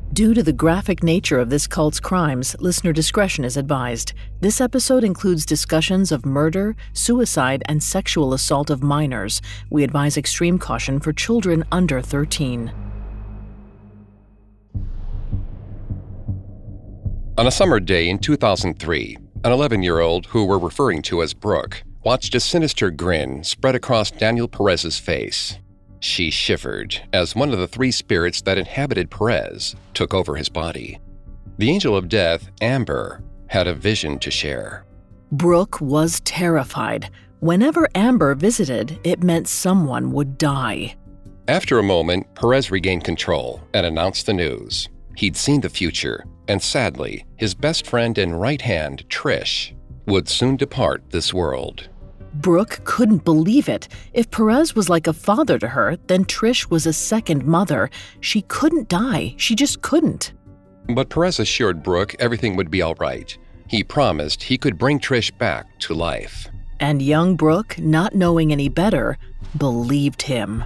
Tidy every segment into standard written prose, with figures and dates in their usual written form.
Due to the graphic nature of this cult's crimes, listener discretion is advised. This episode includes discussions of murder, suicide, and sexual assault of minors. We advise extreme caution for children under 13. On a summer day in 2003, an 11-year-old who we're referring to as Brooke watched a sinister grin spread across Daniel Perez's face. She shivered as one of the three spirits that inhabited Perez took over his body. The angel of death, Amber, had a vision to share. Brooke was terrified. Whenever Amber visited, it meant someone would die. After a moment, Perez regained control and announced the news. He'd seen the future, and sadly, his best friend and right hand, Trish, would soon depart this world. Brooke couldn't believe it. If Perez was like a father to her, then Trish was a second mother. She couldn't die. She just couldn't. But Perez assured Brooke everything would be all right. He promised he could bring Trish back to life. And young Brooke, not knowing any better, believed him.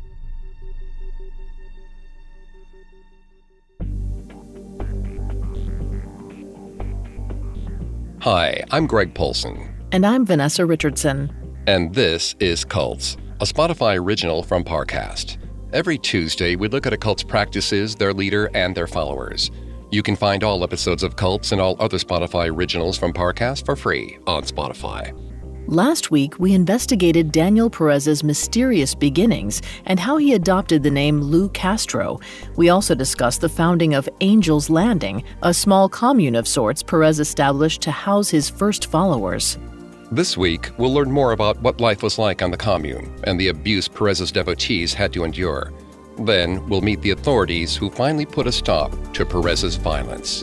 Hi, I'm Greg Polson. And I'm Vanessa Richardson. And this is Cults, a Spotify original from Parcast. Every Tuesday, we look at a cult's practices, their leader, and their followers. You can find all episodes of Cults and all other Spotify originals from Parcast for free on Spotify. Last week, we investigated Daniel Perez's mysterious beginnings and how he adopted the name Lou Castro. We also discussed the founding of Angel's Landing, a small commune of sorts Perez established to house his first followers. This week, we'll learn more about what life was like on the commune and the abuse Perez's devotees had to endure. Then, we'll meet the authorities who finally put a stop to Perez's violence.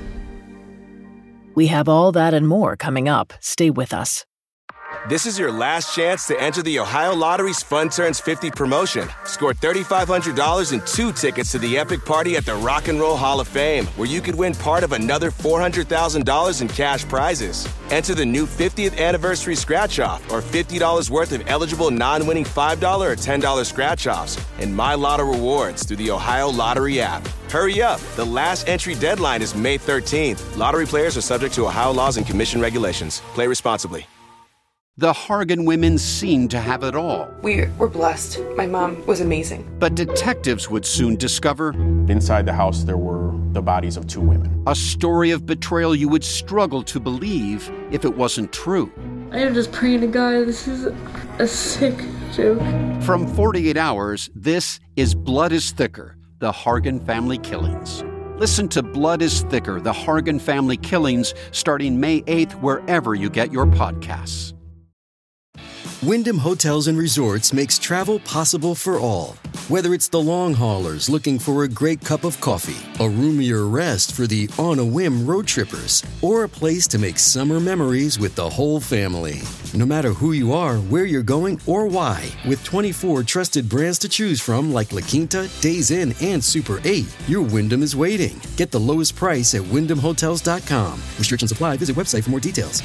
We have all that and more coming up. Stay with us. This is your last chance to enter the Ohio Lottery's Fun Turns 50 promotion. Score $3,500 and 2 tickets to the epic party at the Rock and Roll Hall of Fame, where you could win part of another $400,000 in cash prizes. Enter the new 50th anniversary scratch-off or $50 worth of eligible non-winning $5 or $10 scratch-offs and My Lotto rewards through the Ohio Lottery app. Hurry up. The last entry deadline is May 13th. Lottery players are subject to Ohio laws and commission regulations. Play responsibly. The Hargan women seemed to have it all. We were blessed. My mom was amazing. But detectives would soon discover inside the house there were the bodies of 2 women. A story of betrayal you would struggle to believe if it wasn't true. I am just praying to God, this is a sick joke. From 48 Hours, this is Blood is Thicker, the Hargan family killings. Listen to Blood is Thicker, the Hargan family killings, starting May 8th, wherever you get your podcasts. Wyndham Hotels & Resorts makes travel possible for all. Whether it's the long haulers looking for a great cup of coffee, a roomier rest for the on-a-whim road trippers, or a place to make summer memories with the whole family. No matter who you are, where you're going, or why, with 24 trusted brands to choose from like La Quinta, Days Inn, and Super 8, your Wyndham is waiting. Get the lowest price at WyndhamHotels.com. Restrictions apply. Visit website for more details.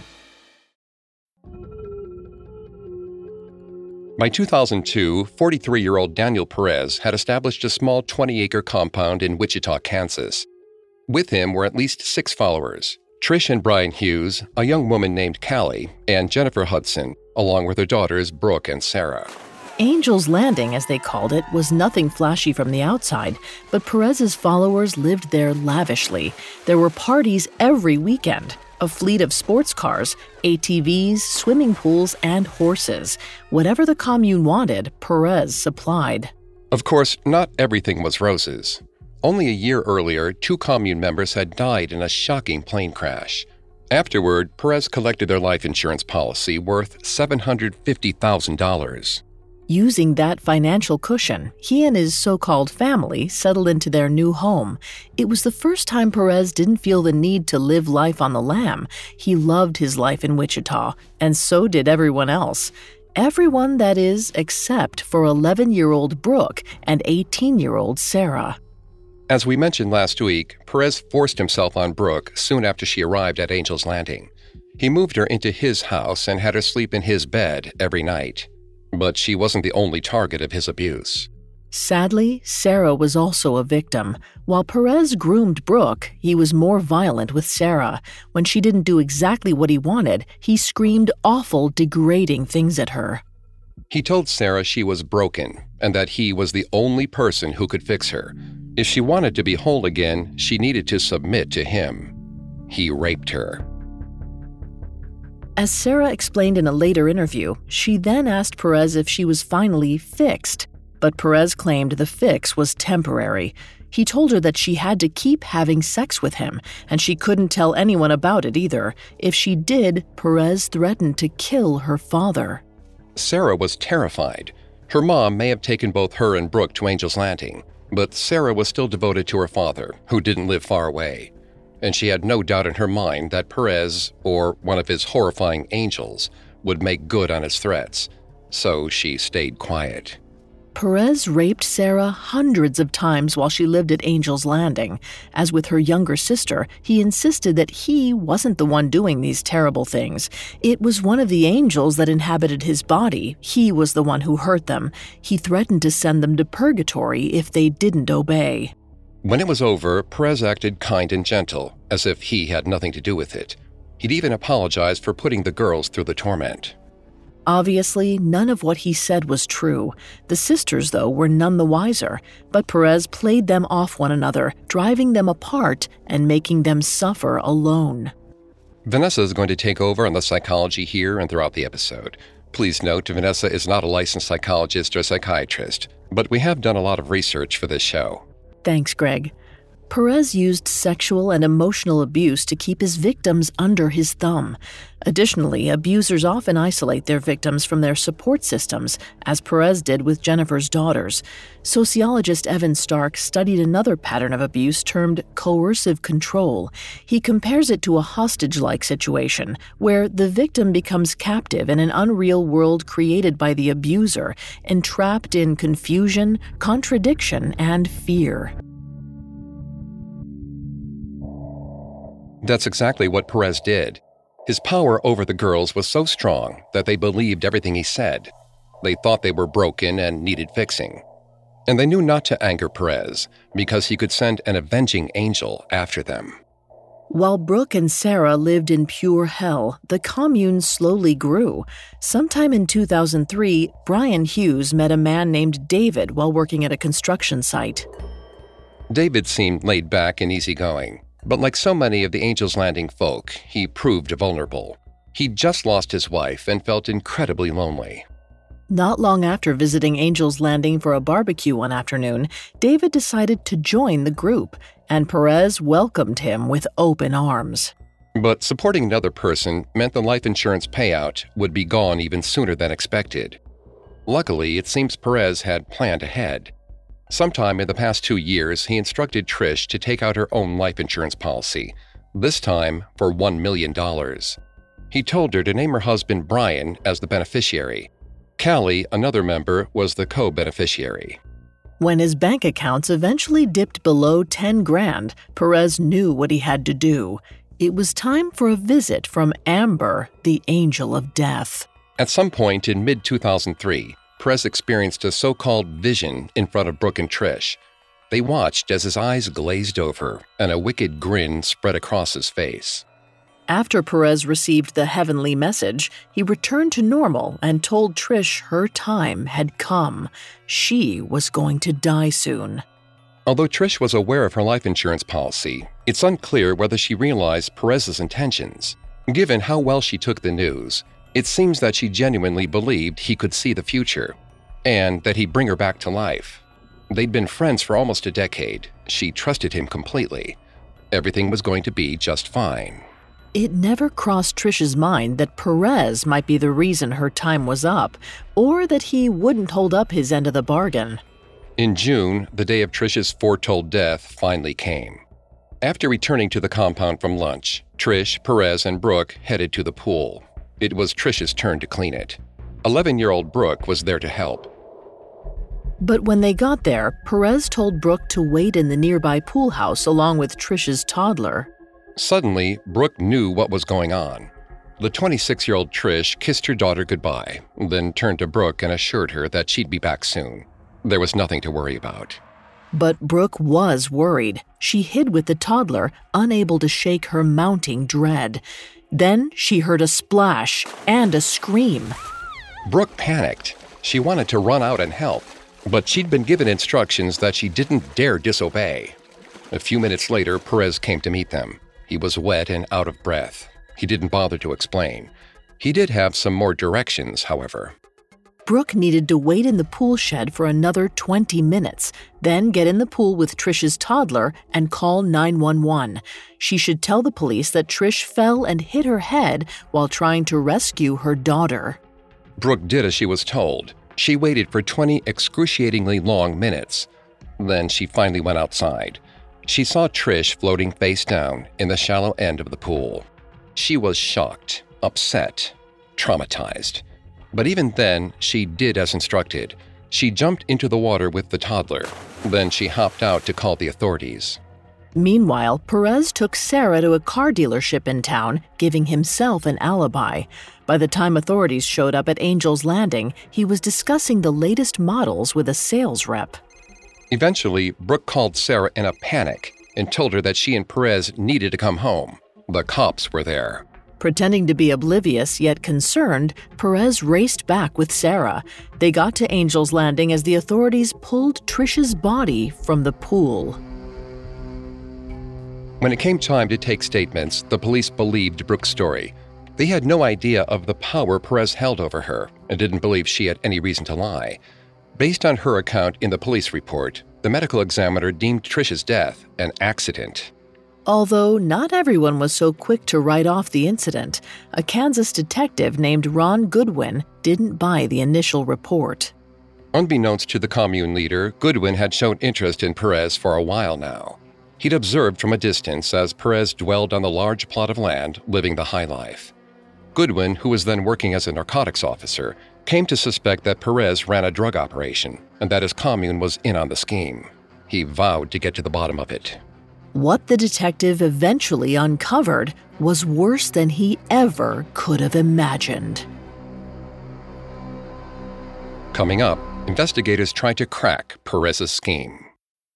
By 2002, 43-year-old Daniel Perez had established a small 20-acre compound in Wichita, Kansas. With him were at least 6 followers: Trish and Brian Hughes, a young woman named Callie, and Jennifer Hudson, along with their daughters Brooke and Sarah. Angel's Landing, as they called it, was nothing flashy from the outside, but Perez's followers lived there lavishly. There were parties every weekend. A fleet of sports cars, ATVs, swimming pools, and horses. Whatever the commune wanted, Perez supplied. Of course, not everything was roses. Only a year earlier, 2 commune members had died in a shocking plane crash. Afterward, Perez collected their life insurance policy worth $750,000. Using that financial cushion, he and his so-called family settled into their new home. It was the first time Perez didn't feel the need to live life on the lam. He loved his life in Wichita, and so did everyone else. Everyone, that is, except for 11-year-old Brooke and 18-year-old Sarah. As we mentioned last week, Perez forced himself on Brooke soon after she arrived at Angel's Landing. He moved her into his house and had her sleep in his bed every night. But she wasn't the only target of his abuse. Sadly, Sarah was also a victim. While Perez groomed Brooke, he was more violent with Sarah. When she didn't do exactly what he wanted, he screamed awful, degrading things at her. He told Sarah she was broken and that he was the only person who could fix her. If she wanted to be whole again, she needed to submit to him. He raped her. As Sarah explained in a later interview, she then asked Perez if she was finally fixed. But Perez claimed the fix was temporary. He told her that she had to keep having sex with him, and she couldn't tell anyone about it either. If she did, Perez threatened to kill her father. Sarah was terrified. Her mom may have taken both her and Brooke to Angel's Landing, but Sarah was still devoted to her father, who didn't live far away. And she had no doubt in her mind that Perez, or one of his horrifying angels, would make good on his threats. So she stayed quiet. Perez raped Sarah hundreds of times while she lived at Angel's Landing. As with her younger sister, he insisted that he wasn't the one doing these terrible things. It was one of the angels that inhabited his body. He was the one who hurt them. He threatened to send them to purgatory if they didn't obey. When it was over, Perez acted kind and gentle, as if he had nothing to do with it. He'd even apologized for putting the girls through the torment. Obviously, none of what he said was true. The sisters, though, were none the wiser, but Perez played them off one another, driving them apart and making them suffer alone. Vanessa is going to take over on the psychology here and throughout the episode. Please note, Vanessa is not a licensed psychologist or psychiatrist, but we have done a lot of research for this show. Thanks, Greg. Perez used sexual and emotional abuse to keep his victims under his thumb. Additionally, abusers often isolate their victims from their support systems, as Perez did with Jennifer's daughters. Sociologist Evan Stark studied another pattern of abuse termed coercive control. He compares it to a hostage-like situation, where the victim becomes captive in an unreal world created by the abuser, entrapped in confusion, contradiction, and fear. That's exactly what Perez did. His power over the girls was so strong that they believed everything he said. They thought they were broken and needed fixing. And they knew not to anger Perez, because he could send an avenging angel after them. While Brooke and Sarah lived in pure hell, the commune slowly grew. Sometime in 2003, Brian Hughes met a man named David while working at a construction site. David seemed laid back and easygoing. But like so many of the Angel's Landing folk, he proved vulnerable. He'd just lost his wife and felt incredibly lonely. Not long after visiting Angel's Landing for a barbecue one afternoon, David decided to join the group, and Perez welcomed him with open arms. But supporting another person meant the life insurance payout would be gone even sooner than expected. Luckily, it seems Perez had planned ahead. Sometime in the past 2 years, he instructed Trish to take out her own life insurance policy, this time for $1 million. He told her to name her husband Brian as the beneficiary. Callie, another member, was the co-beneficiary. When his bank accounts eventually dipped below $10,000, Perez knew what he had to do. It was time for a visit from Amber, the angel of death. At some point in mid-2003, Perez experienced a so-called vision in front of Brooke and Trish. They watched as his eyes glazed over and a wicked grin spread across his face. After Perez received the heavenly message, he returned to normal and told Trish her time had come. She was going to die soon. Although Trish was aware of her life insurance policy, it's unclear whether she realized Perez's intentions. Given how well she took the news, it seems that she genuinely believed he could see the future, and that he'd bring her back to life. They'd been friends for almost a decade. She trusted him completely. Everything was going to be just fine. It never crossed Trish's mind that Perez might be the reason her time was up, or that he wouldn't hold up his end of the bargain. In June, the day of Trish's foretold death finally came. After returning to the compound from lunch, Trish, Perez, and Brooke headed to the pool. It was Trish's turn to clean it. 11-year-old Brooke was there to help. But when they got there, Perez told Brooke to wait in the nearby pool house along with Trish's toddler. Suddenly, Brooke knew what was going on. The 26-year-old Trish kissed her daughter goodbye, then turned to Brooke and assured her that she'd be back soon. There was nothing to worry about. But Brooke was worried. She hid with the toddler, unable to shake her mounting dread. Then she heard a splash and a scream. Brooke panicked. She wanted to run out and help, but she'd been given instructions that she didn't dare disobey. A few minutes later, Perez came to meet them. He was wet and out of breath. He didn't bother to explain. He did have some more directions, however. Brooke needed to wait in the pool shed for another 20 minutes, then get in the pool with Trish's toddler and call 911. She should tell the police that Trish fell and hit her head while trying to rescue her daughter. Brooke did as she was told. She waited for 20 excruciatingly long minutes. Then she finally went outside. She saw Trish floating face down in the shallow end of the pool. She was shocked, upset, traumatized. But even then, she did as instructed. She jumped into the water with the toddler. Then she hopped out to call the authorities. Meanwhile, Perez took Sarah to a car dealership in town, giving himself an alibi. By the time authorities showed up at Angel's Landing, he was discussing the latest models with a sales rep. Eventually, Brooke called Sarah in a panic and told her that she and Perez needed to come home. The cops were there. Pretending to be oblivious yet concerned, Perez raced back with Sarah. They got to Angel's Landing as the authorities pulled Trish's body from the pool. When it came time to take statements, the police believed Brooke's story. They had no idea of the power Perez held over her and didn't believe she had any reason to lie. Based on her account in the police report, the medical examiner deemed Trish's death an accident. Although not everyone was so quick to write off the incident, a Kansas detective named Ron Goodwin didn't buy the initial report. Unbeknownst to the commune leader, Goodwin had shown interest in Perez for a while now. He'd observed from a distance as Perez dwelled on the large plot of land, living the high life. Goodwin, who was then working as a narcotics officer, came to suspect that Perez ran a drug operation and that his commune was in on the scheme. He vowed to get to the bottom of it. What the detective eventually uncovered was worse than he ever could have imagined. Coming up, investigators tried to crack Perez's scheme.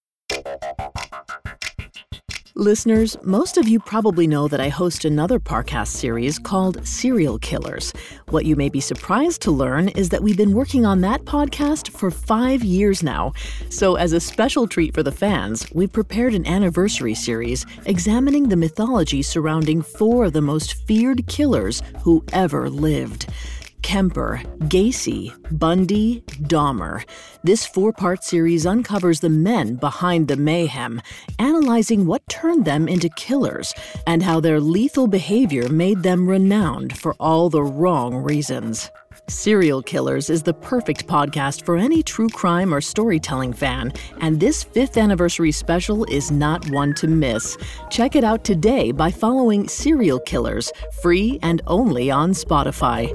Listeners, most of you probably know that I host another Parcast series called Serial Killers. What you may be surprised to learn is that we've been working on that podcast for 5 years now. So as a special treat for the fans, we've prepared an anniversary series examining the mythology surrounding 4 of the most feared killers who ever lived. Kemper, Gacy, Bundy, Dahmer. This 4-part series uncovers the men behind the mayhem, analyzing what turned them into killers and how their lethal behavior made them renowned for all the wrong reasons. Serial Killers is the perfect podcast for any true crime or storytelling fan, and this 5th anniversary special is not one to miss. Check it out today by following Serial Killers, free and only on Spotify.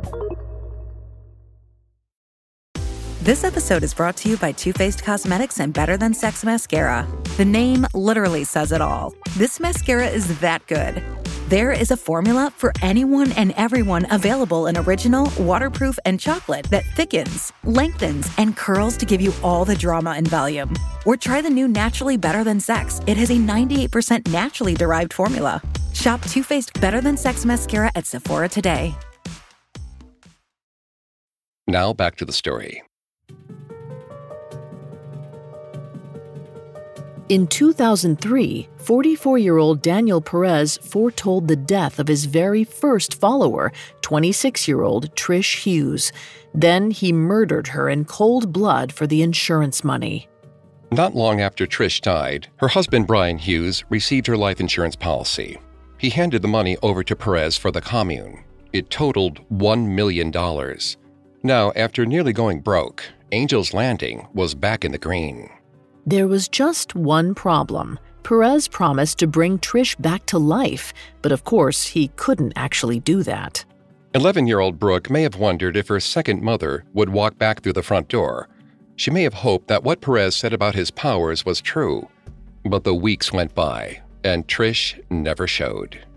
This episode is brought to you by Too Faced Cosmetics and Better Than Sex Mascara. The name literally says it all. This mascara is that good. There is a formula for anyone and everyone available in original, waterproof, and chocolate that thickens, lengthens, and curls to give you all the drama and volume. Or try the new Naturally Better Than Sex. It has a 98% naturally derived formula. Shop Too Faced Better Than Sex Mascara at Sephora today. Now back to the story. In 2003, 44-year-old Daniel Perez foretold the death of his very first follower, 26-year-old Trish Hughes. Then he murdered her in cold blood for the insurance money. Not long after Trish died, her husband Brian Hughes received her life insurance policy. He handed the money over to Perez for the commune. It totaled $1 million. Now, after nearly going broke, Angel's Landing was back in the green. There was just one problem. Perez promised to bring Trish back to life, but of course, he couldn't actually do that. 11-year-old Brooke may have wondered if her second mother would walk back through the front door. She may have hoped that what Perez said about his powers was true. But the weeks went by, and Trish never showed.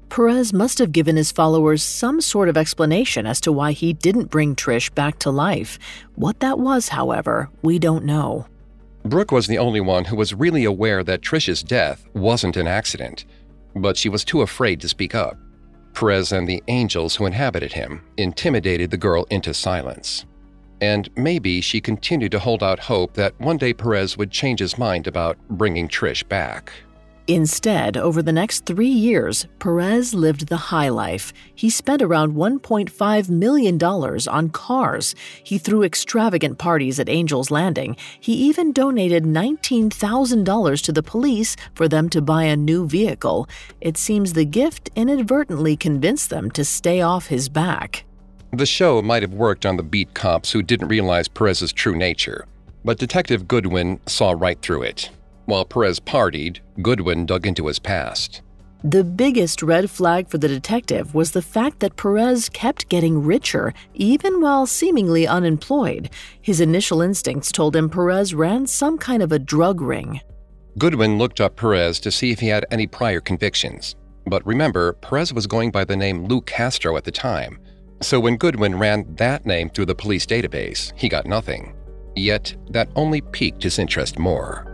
Perez must have given his followers some sort of explanation as to why he didn't bring Trish back to life. What that was, however, we don't know. Brooke was the only one who was really aware that Trish's death wasn't an accident, but she was too afraid to speak up. Perez and the angels who inhabited him intimidated the girl into silence. And maybe she continued to hold out hope that one day Perez would change his mind about bringing Trish back. Instead, over the next 3 years, Perez lived the high life. He spent around $1.5 million on cars. He threw extravagant parties at Angel's Landing. He even donated $19,000 to the police for them to buy a new vehicle. It seems the gift inadvertently convinced them to stay off his back. The show might have worked on the beat cops who didn't realize Perez's true nature, but Detective Goodwin saw right through it. While Perez partied, Goodwin dug into his past. The biggest red flag for the detective was the fact that Perez kept getting richer, even while seemingly unemployed. His initial instincts told him Perez ran some kind of a drug ring. Goodwin looked up Perez to see if he had any prior convictions. But remember, Perez was going by the name Lou Castro at the time. So when Goodwin ran that name through the police database, he got nothing. Yet, that only piqued his interest more.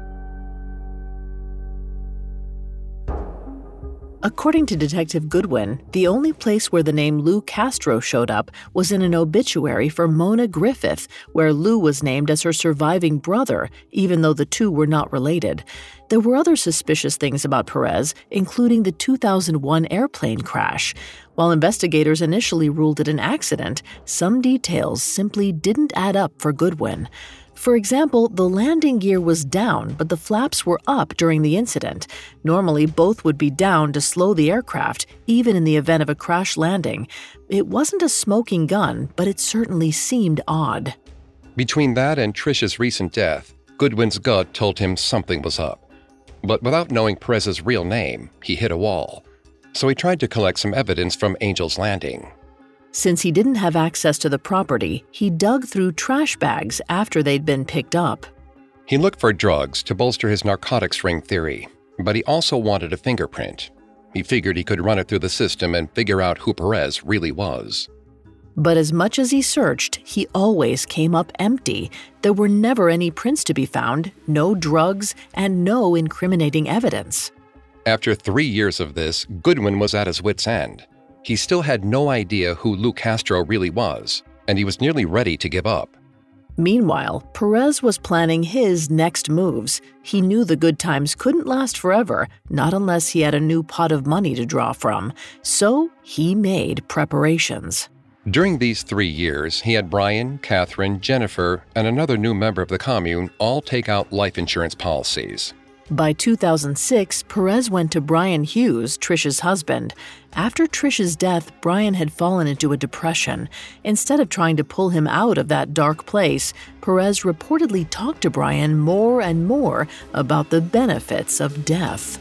According to Detective Goodwin, the only place where the name Lou Castro showed up was in an obituary for Mona Griffith, where Lou was named as her surviving brother, even though the two were not related. There were other suspicious things about Perez, including the 2001 airplane crash. While investigators initially ruled it an accident, some details simply didn't add up for Goodwin. For example, the landing gear was down, but the flaps were up during the incident. Normally, both would be down to slow the aircraft, even in the event of a crash landing. It wasn't a smoking gun, but it certainly seemed odd. Between that and Trish's recent death, Goodwin's gut told him something was up. But without knowing Perez's real name, he hit a wall. So he tried to collect some evidence from Angel's Landing. Since he didn't have access to the property, he dug through trash bags after they'd been picked up. He looked for drugs to bolster his narcotics ring theory, but he also wanted a fingerprint. He figured he could run it through the system and figure out who Perez really was. But as much as he searched, he always came up empty. There were never any prints to be found, no drugs, and no incriminating evidence. After 3 years of this, Goodwin was at his wit's end. He still had no idea who Lou Castro really was, and he was nearly ready to give up. Meanwhile, Perez was planning his next moves. He knew the good times couldn't last forever, not unless he had a new pot of money to draw from. So he made preparations. During these 3 years, he had Brian, Catherine, Jennifer, and another new member of the commune all take out life insurance policies. By 2006, Perez went to Brian Hughes, Trish's husband. After Trish's death, Brian had fallen into a depression. Instead of trying to pull him out of that dark place, Perez reportedly talked to Brian more and more about the benefits of death.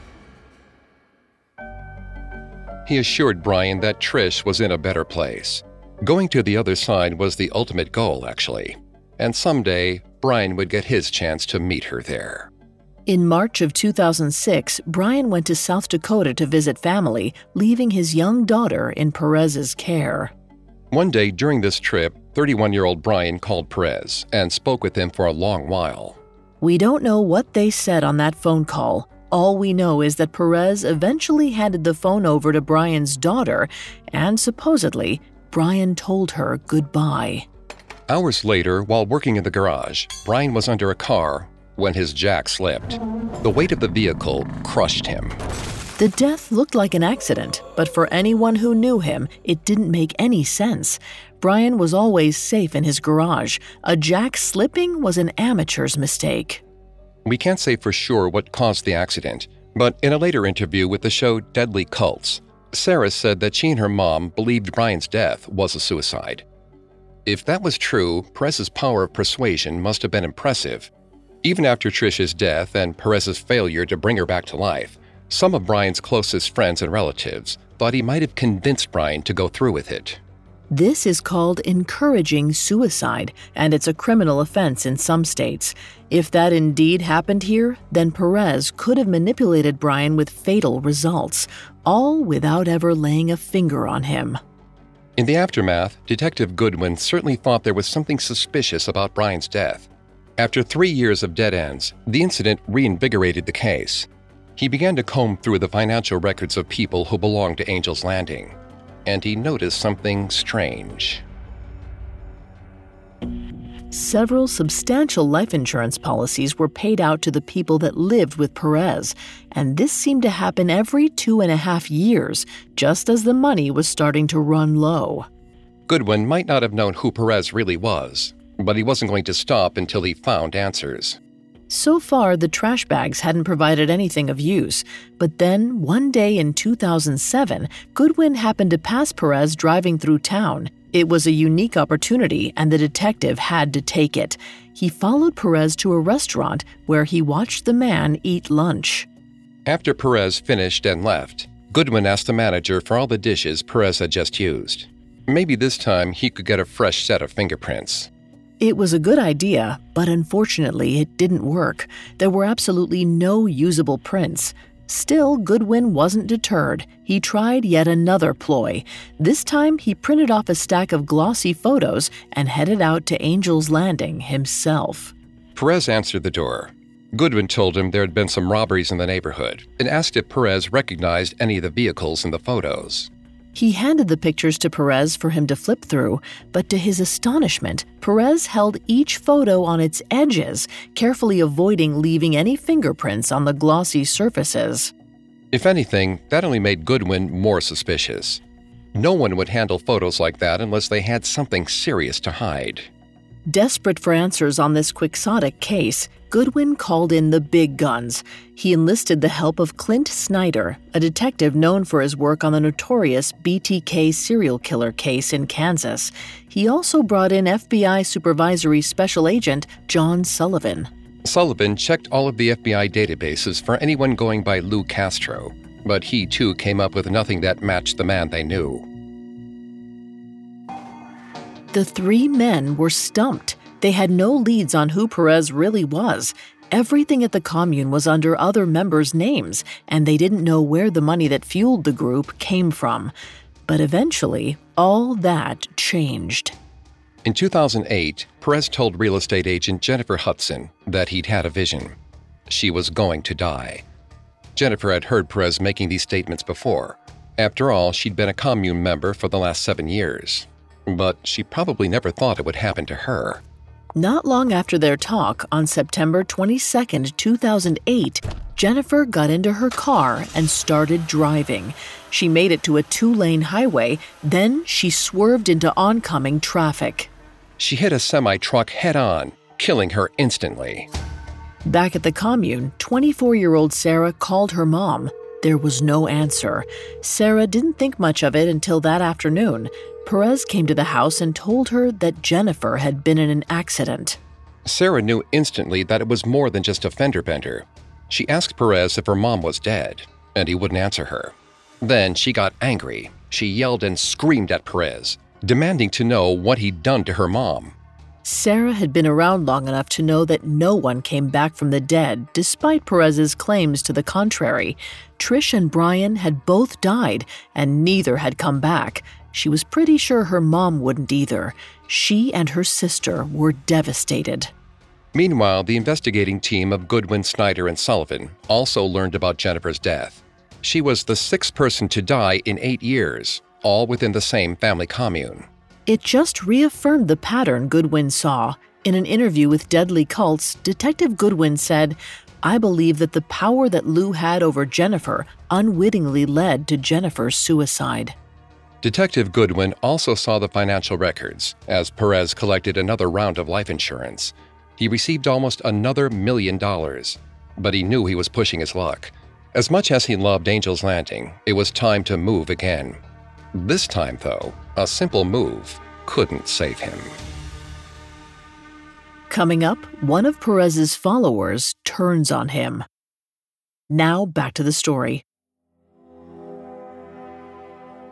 He assured Brian that Trish was in a better place. Going to the other side was the ultimate goal, actually. And someday, Brian would get his chance to meet her there. In March of 2006, Brian went to South Dakota to visit family, leaving his young daughter in Perez's care. One day during this trip, 31-year-old Brian called Perez and spoke with him for a long while. We don't know what they said on that phone call. All we know is that Perez eventually handed the phone over to Brian's daughter, and supposedly, Brian told her goodbye. Hours later, while working in the garage, Brian was under a car when his jack slipped. The weight of the vehicle crushed him. The death looked like an accident, but for anyone who knew him, it didn't make any sense. Brian was always safe in his garage. A jack slipping was an amateur's mistake. We can't say for sure what caused the accident, but in a later interview with the show Deadly Cults, Sarah said that she and her mom believed Brian's death was a suicide. If that was true, Perez's power of persuasion must have been impressive. Even after Trish's death and Perez's failure to bring her back to life, some of Brian's closest friends and relatives thought he might have convinced Brian to go through with it. This is called encouraging suicide, and it's a criminal offense in some states. If that indeed happened here, then Perez could have manipulated Brian with fatal results, all without ever laying a finger on him. In the aftermath, Detective Goodwin certainly thought there was something suspicious about Brian's death. After 3 years of dead ends, the incident reinvigorated the case. He began to comb through the financial records of people who belonged to Angel's Landing, and he noticed something strange. Several substantial life insurance policies were paid out to the people that lived with Perez, and this seemed to happen every 2.5 years, just as the money was starting to run low. Goodwin might not have known who Perez really was, but he wasn't going to stop until he found answers. So far, the trash bags hadn't provided anything of use, but then, one day in 2007, Goodwin happened to pass Perez driving through town. It was a unique opportunity, and the detective had to take it. He followed Perez to a restaurant where he watched the man eat lunch. After Perez finished and left, Goodwin asked the manager for all the dishes Perez had just used. Maybe this time he could get a fresh set of fingerprints. It was a good idea, but unfortunately it didn't work. There were absolutely no usable prints. Still, Goodwin wasn't deterred. He tried yet another ploy. This time, he printed off a stack of glossy photos and headed out to Angel's Landing himself. Perez answered the door. Goodwin told him there had been some robberies in the neighborhood and asked if Perez recognized any of the vehicles in the photos. He handed the pictures to Perez for him to flip through, but to his astonishment, Perez held each photo on its edges, carefully avoiding leaving any fingerprints on the glossy surfaces. If anything, that only made Goodwin more suspicious. No one would handle photos like that unless they had something serious to hide. Desperate for answers on this quixotic case, Goodwin called in the big guns. He enlisted the help of Clint Snyder, a detective known for his work on the notorious BTK serial killer case in Kansas. He also brought in FBI Supervisory Special Agent John Sullivan. Sullivan checked all of the FBI databases for anyone going by Lou Castro, but he too came up with nothing that matched the man they knew. The three men were stumped. They had no leads on who Perez really was. Everything at the commune was under other members' names, and they didn't know where the money that fueled the group came from. But eventually, all that changed. In 2008, Perez told real estate agent Jennifer Hudson that he'd had a vision. She was going to die. Jennifer had heard Perez making these statements before. After all, she'd been a commune member for the last 7 years. But she probably never thought it would happen to her. Not long after their talk, on September 22, 2008, Jennifer got into her car and started driving. She made it to a 2-lane highway, then she swerved into oncoming traffic. She hit a semi-truck head-on, killing her instantly. Back at the commune, 24-year-old Sarah called her mom. There was no answer. Sarah didn't think much of it until that afternoon. Perez came to the house and told her that Jennifer had been in an accident. Sarah knew instantly that it was more than just a fender bender. She asked Perez if her mom was dead, and he wouldn't answer her. Then she got angry. She yelled and screamed at Perez, demanding to know what he'd done to her mom. Sarah had been around long enough to know that no one came back from the dead, despite Perez's claims to the contrary. Trish and Brian had both died, and neither had come back. She was pretty sure her mom wouldn't either. She and her sister were devastated. Meanwhile, the investigating team of Goodwin, Snyder, and Sullivan also learned about Jennifer's death. She was the 6th person to die in 8 years, all within the same family commune. It just reaffirmed the pattern Goodwin saw. In an interview with Deadly Cults, Detective Goodwin said, "I believe that the power that Lou had over Jennifer unwittingly led to Jennifer's suicide." Detective Goodwin also saw the financial records as Perez collected another round of life insurance. He received almost another $1 million, but he knew he was pushing his luck. As much as he loved Angel's Landing, it was time to move again. This time, though, a simple move couldn't save him. Coming up, one of Perez's followers turns on him. Now back to the story.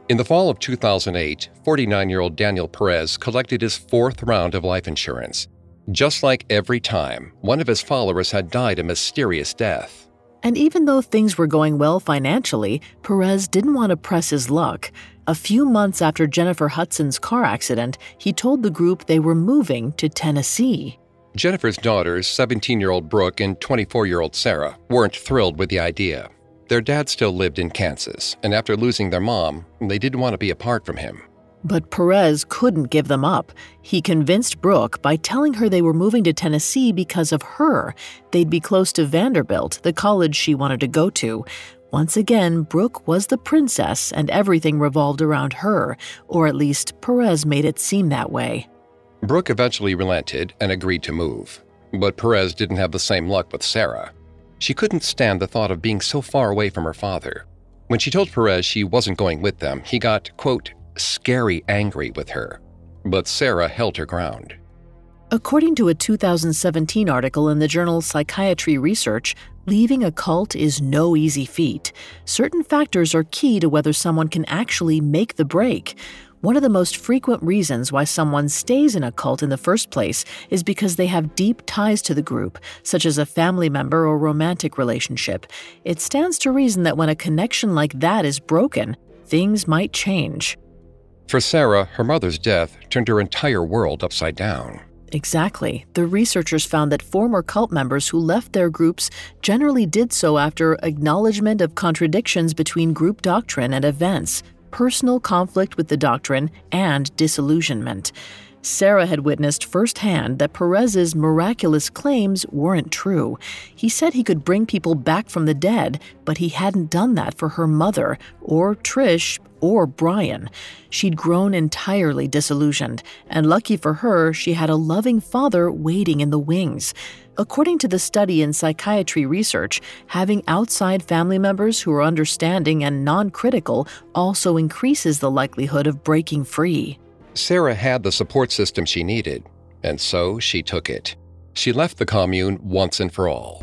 In the fall of 2008, 49-year-old Daniel Perez collected his fourth round of life insurance. Just like every time, one of his followers had died a mysterious death. And even though things were going well financially, Perez didn't want to press his luck. A few months after Jennifer Hudson's car accident, he told the group they were moving to Tennessee. Jennifer's daughters, 17-year-old Brooke and 24-year-old Sarah, weren't thrilled with the idea. Their dad still lived in Kansas, and after losing their mom, they didn't want to be apart from him. But Perez couldn't give them up. He convinced Brooke by telling her they were moving to Tennessee because of her. They'd be close to Vanderbilt, the college she wanted to go to. Once again, Brooke was the princess and everything revolved around her, or at least Perez made it seem that way. Brooke eventually relented and agreed to move. But Perez didn't have the same luck with Sarah. She couldn't stand the thought of being so far away from her father. When she told Perez she wasn't going with them, he got, quote, scary angry with her. But Sarah held her ground. According to a 2017 article in the journal Psychiatry Research, leaving a cult is no easy feat. Certain factors are key to whether someone can actually make the break. One of the most frequent reasons why someone stays in a cult in the first place is because they have deep ties to the group, such as a family member or romantic relationship. It stands to reason that when a connection like that is broken, things might change. For Sarah, her mother's death turned her entire world upside down. Exactly. The researchers found that former cult members who left their groups generally did so after acknowledgement of contradictions between group doctrine and events, personal conflict with the doctrine, and disillusionment. Sarah had witnessed firsthand that Perez's miraculous claims weren't true. He said he could bring people back from the dead, but he hadn't done that for her mother, or Trish, or Brian. She'd grown entirely disillusioned, and lucky for her, she had a loving father waiting in the wings. According to the study in Psychiatry Research, having outside family members who are understanding and non-critical also increases the likelihood of breaking free. Sarah had the support system she needed, and so she took it. She left the commune once and for all.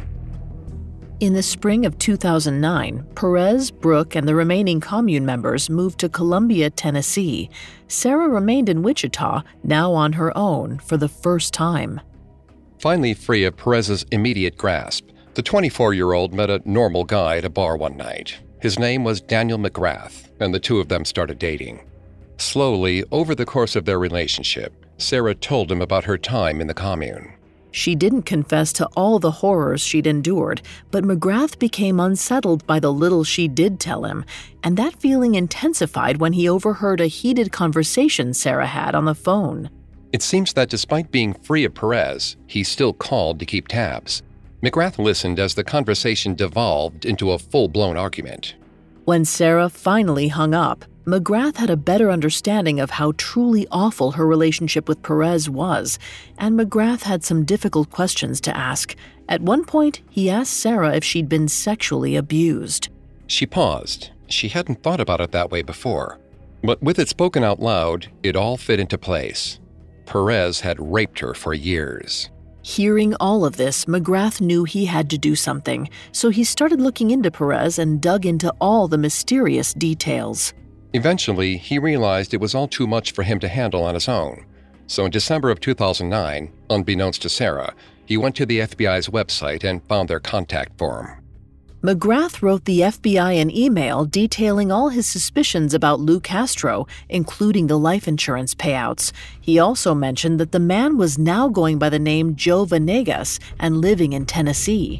In the spring of 2009, Perez, Brooke, and the remaining commune members moved to Columbia, Tennessee. Sarah remained in Wichita, now on her own, for the first time. Finally free of Perez's immediate grasp, the 24-year-old met a normal guy at a bar one night. His name was Daniel McGrath, and the two of them started dating. Slowly, over the course of their relationship, Sarah told him about her time in the commune. She didn't confess to all the horrors she'd endured, but McGrath became unsettled by the little she did tell him, and that feeling intensified when he overheard a heated conversation Sarah had on the phone. It seems that despite being free of Perez, he still called to keep tabs. McGrath listened as the conversation devolved into a full-blown argument. When Sarah finally hung up, McGrath had a better understanding of how truly awful her relationship with Perez was, and McGrath had some difficult questions to ask. At one point, he asked Sarah if she'd been sexually abused. She paused. She hadn't thought about it that way before. But with it spoken out loud, it all fit into place. Perez had raped her for years. Hearing all of this, McGrath knew he had to do something, so he started looking into Perez and dug into all the mysterious details. Eventually, he realized it was all too much for him to handle on his own. So in December of 2009, unbeknownst to Sarah, he went to the FBI's website and found their contact form. McGrath wrote the FBI an email detailing all his suspicions about Lou Castro, including the life insurance payouts. He also mentioned that the man was now going by the name Joe Venegas and living in Tennessee.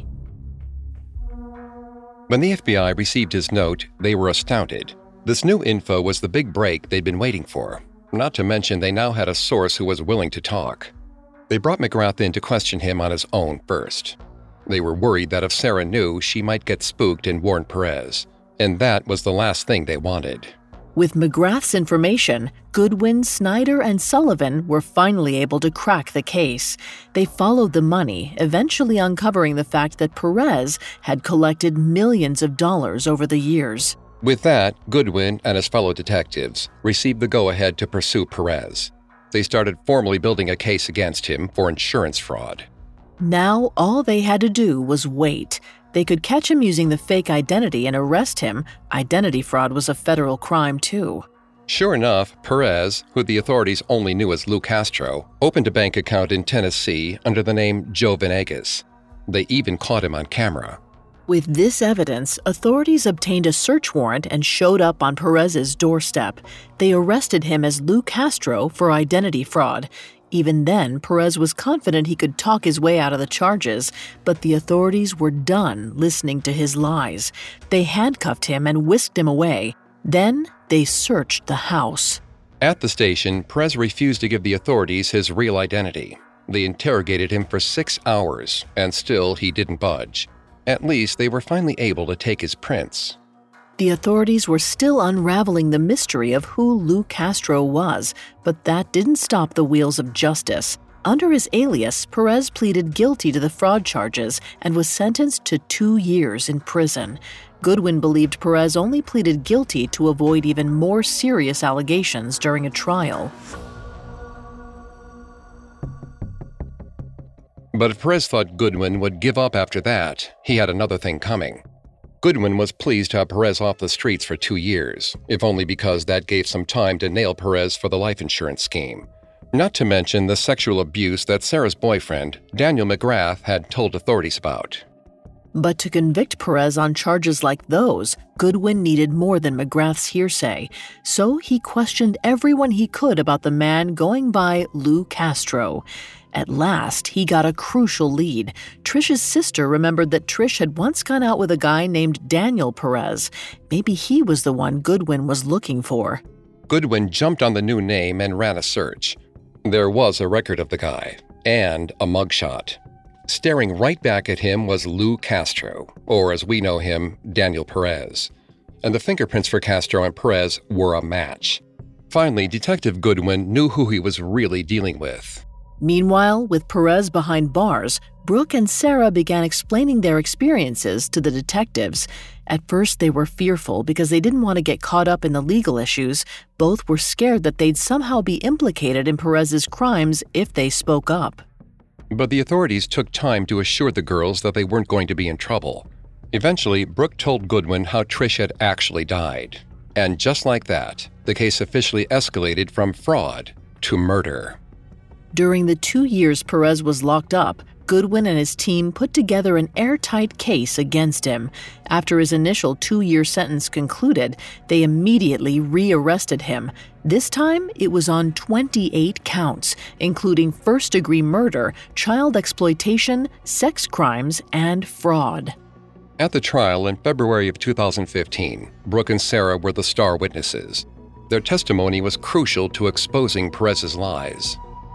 When the FBI received his note, they were astounded. This new info was the big break they'd been waiting for. Not to mention they now had a source who was willing to talk. They brought McGrath in to question him on his own first. They were worried that if Sarah knew, she might get spooked and warn Perez. And that was the last thing they wanted. With McGrath's information, Goodwin, Snyder, and Sullivan were finally able to crack the case. They followed the money, eventually uncovering the fact that Perez had collected millions of dollars over the years. With that, Goodwin and his fellow detectives received the go-ahead to pursue Perez. They started formally building a case against him for insurance fraud. Now, all they had to do was wait. They could catch him using the fake identity and arrest him. Identity fraud was a federal crime, too. Sure enough, Perez, who the authorities only knew as Lou Castro, opened a bank account in Tennessee under the name Joe Venegas. They even caught him on camera. With this evidence, authorities obtained a search warrant and showed up on Perez's doorstep. They arrested him as Lou Castro for identity fraud. Even then, Perez was confident he could talk his way out of the charges, but the authorities were done listening to his lies. They handcuffed him and whisked him away. Then, they searched the house. At the station, Perez refused to give the authorities his real identity. They interrogated him for 6 hours, and still he didn't budge. At least they were finally able to take his prints. The authorities were still unraveling the mystery of who Lou Castro was, but that didn't stop the wheels of justice. Under his alias, Perez pleaded guilty to the fraud charges and was sentenced to 2 years in prison. Goodwin believed Perez only pleaded guilty to avoid even more serious allegations during a trial. But if Perez thought Goodwin would give up after that, he had another thing coming. Goodwin was pleased to have Perez off the streets for 2 years, if only because that gave some time to nail Perez for the life insurance scheme. Not to mention the sexual abuse that Sarah's boyfriend, Daniel McGrath, had told authorities about. But to convict Perez on charges like those, Goodwin needed more than McGrath's hearsay. So he questioned everyone he could about the man going by Lou Castro. At last, he got a crucial lead. Trish's sister remembered that Trish had once gone out with a guy named Daniel Perez. Maybe he was the one Goodwin was looking for. Goodwin jumped on the new name and ran a search. There was a record of the guy, and a mugshot. Staring right back at him was Lou Castro, or as we know him, Daniel Perez. And the fingerprints for Castro and Perez were a match. Finally, Detective Goodwin knew who he was really dealing with. Meanwhile, with Perez behind bars, Brooke and Sarah began explaining their experiences to the detectives. At first, they were fearful because they didn't want to get caught up in the legal issues. Both were scared that they'd somehow be implicated in Perez's crimes if they spoke up. But the authorities took time to assure the girls that they weren't going to be in trouble. Eventually, Brooke told Goodwin how Trish had actually died. And just like that, the case officially escalated from fraud to murder. During the 2 years Perez was locked up, Goodwin and his team put together an airtight case against him. After his initial 2-year sentence concluded, they immediately re-arrested him. This time, it was on 28 counts, including first-degree murder, child exploitation, sex crimes, and fraud. At the trial in February of 2015, Brooke and Sarah were the star witnesses. Their testimony was crucial to exposing Perez's lies.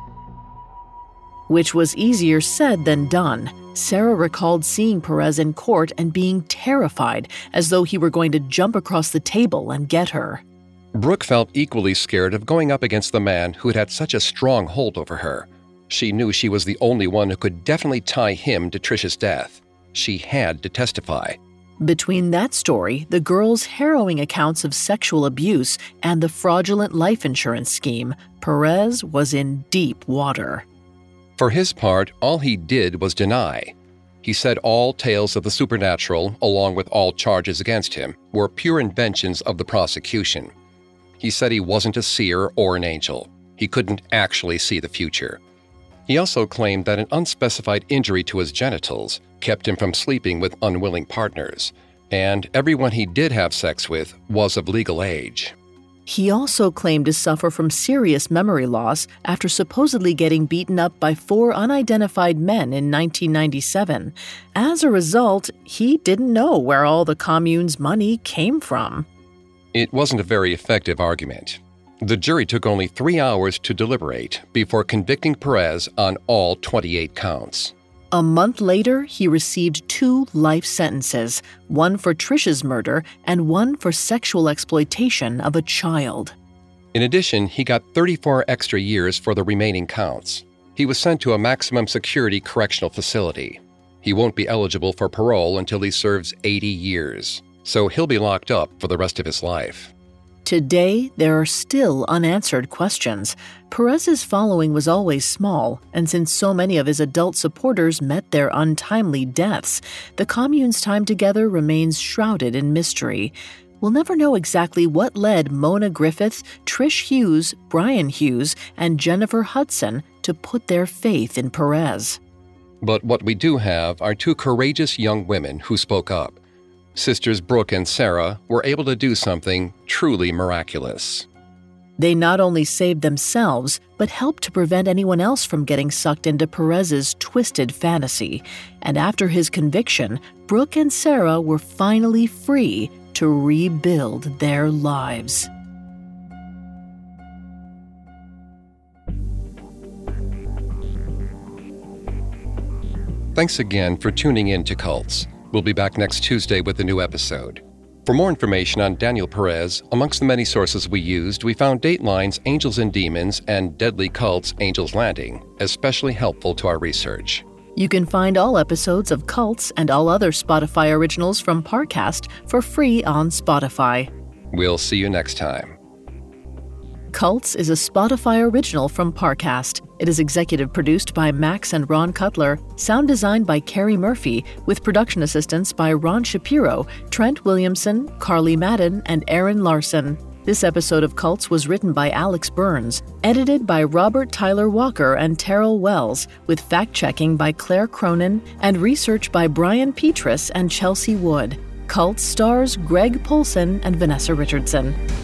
Which was easier said than done. Sarah recalled seeing Perez in court and being terrified, as though he were going to jump across the table and get her. Brooke felt equally scared of going up against the man who had had such a strong hold over her. She knew she was the only one who could definitely tie him to Trish's death. She had to testify. Between that story, the girls' harrowing accounts of sexual abuse, and the fraudulent life insurance scheme, Perez was in deep water. For his part, all he did was deny. He said all tales of the supernatural, along with all charges against him, were pure inventions of the prosecution. He said he wasn't a seer or an angel. He couldn't actually see the future. He also claimed that an unspecified injury to his genitals kept him from sleeping with unwilling partners, and everyone he did have sex with was of legal age. He also claimed to suffer from serious memory loss after supposedly getting beaten up by 4 unidentified men in 1997. As a result, he didn't know where all the commune's money came from. It wasn't a very effective argument. The jury took only 3 hours to deliberate before convicting Perez on all 28 counts. A month later, he received 2 life sentences, one for Trish's murder and one for sexual exploitation of a child. In addition, he got 34 extra years for the remaining counts. He was sent to a maximum security correctional facility. He won't be eligible for parole until he serves 80 years, so he'll be locked up for the rest of his life. Today, there are still unanswered questions. Perez's following was always small, and since so many of his adult supporters met their untimely deaths, the commune's time together remains shrouded in mystery. we'll never know exactly what led Mona Griffith, Trish Hughes, Brian Hughes, and Jennifer Hudson to put their faith in Perez. But what we do have are two courageous young women who spoke up. Sisters Brooke and Sarah were able to do something truly miraculous. They not only saved themselves, but helped to prevent anyone else from getting sucked into Perez's twisted fantasy. And after his conviction, Brooke and Sarah were finally free to rebuild their lives. Thanks again for tuning in to Cults. We'll be back next Tuesday with a new episode. For more information on Daniel Perez, amongst the many sources we used, we found Dateline's Angels and Demons and Deadly Cults' Angel's Landing especially helpful to our research. You can find all episodes of Cults and all other Spotify originals from Parcast for free on Spotify. We'll see you next time. Cults is a Spotify original from Parcast. It is executive produced by Max and Ron Cutler, sound designed by Carrie Murphy, with production assistance by Ron Shapiro, Trent Williamson, Carly Madden, and Aaron Larson. This episode of Cults was written by Alex Burns, edited by Robert Tyler Walker and Terrell Wells, with fact-checking by Claire Cronin and research by Brian Petrus and Chelsea Wood. Cults stars Greg Polson and Vanessa Richardson.